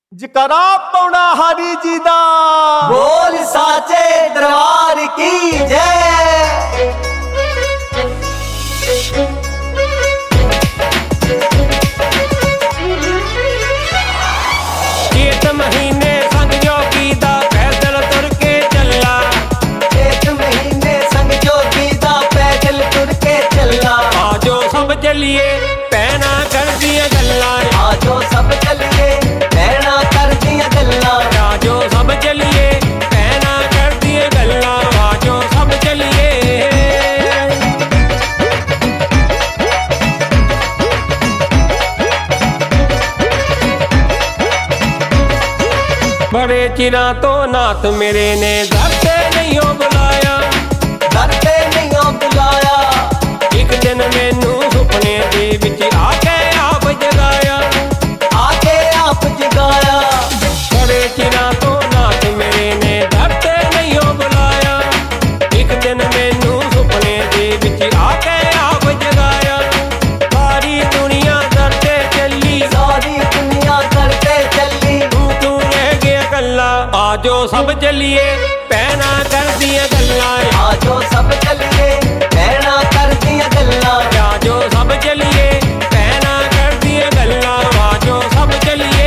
जकरा पौड़ा हरि जी दा बोल साचे दरबार की जय। चेत महीने संग जोगी दा पैदल तुर के चला। चेत महीने संग जोगी दा पैदल तुर के चला। आजो सब चलिए पैना कर दिया गल्ला। आजो सब चलिए पैना कर दिया गल्ला। आजो सब चलिए पैना कर दिया गल्ला। आजो सब चलिए बड़े चिरा तो नाथ मेरे ने घर से नहीं हो बुलाया। घर पे नहीं हो बुलाया। एक दिन मैनू सुपने दे विच आके आप जगाया। आके आप जगाया। बड़े चिरा तो नाथ मेरे ने घर से नहीं हो बुलाया। एक दिन मैनू सुपने दे विच आके आप जगाया। सारी दुनिया करते चली। सारी दुनिया करते चली। तू रह गया कल्ला। आजो सब चलिए पैना कर दिया गल्ला। आजो सब चलिए पैना कर दिया गल्ला। आजो सब चलिए पैना कर दिया गल्ला। आजो सब चलिए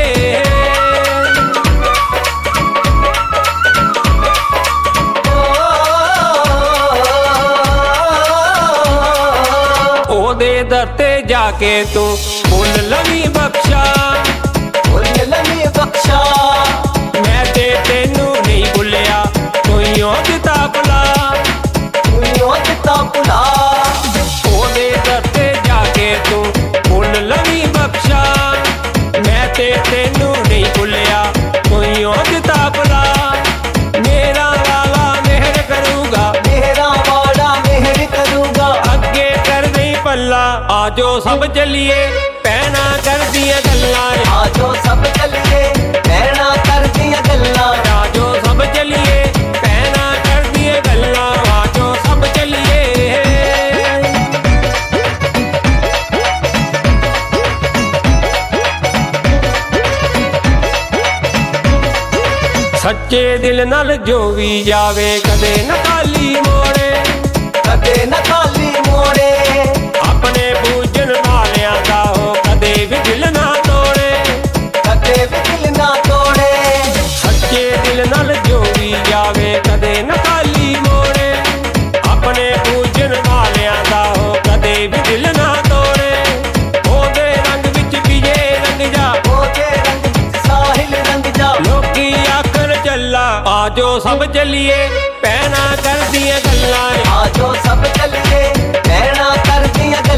ओदे दर ते जाके तू फुल लवी बख्शा। फुल लवी बख्शा। मैं ते तेनू नहीं भुलिया तूं दिता भुला। तूं दिता भुला। ओदे दर ते जाके तू फुल लवी बख्शा। मैं ते तेनू नहीं भुलिया तूं दिता भुला। मेरा वाला मेहर करूगा। मेरा वाला मेहर करूंगा। अगे कर नहीं पल्ला। आजो सब चलिए पैना कर दिया गल्ला। आजो सब चलिए पैना कर दिया गल्ला। आजो सब चलिए पैना कर दिया गल्ला। आजो सब चलिए सच्चे दिल नाल जो भी जावे कदे न खाली मोड़े। कदे न खाली मोड़े। अपने पूजन वालियां दा हो कदे भी दिल ना तोड़े। कदे भी दिल ना तोड़े। सच्चे दिल नाल जो भी जावे कदे न खाली मोड़े। अपने पूजन वालियां दा हो कदे भी दिल ना तोड़े। ओदे रंग विच पीजे रंग जा। ओदे रंग विच साहिल रंग जा। लोकी आखर चला। आजो सब चलिए पैना कर दिया गल्ला। आजो सब चलिए पैना कर दिया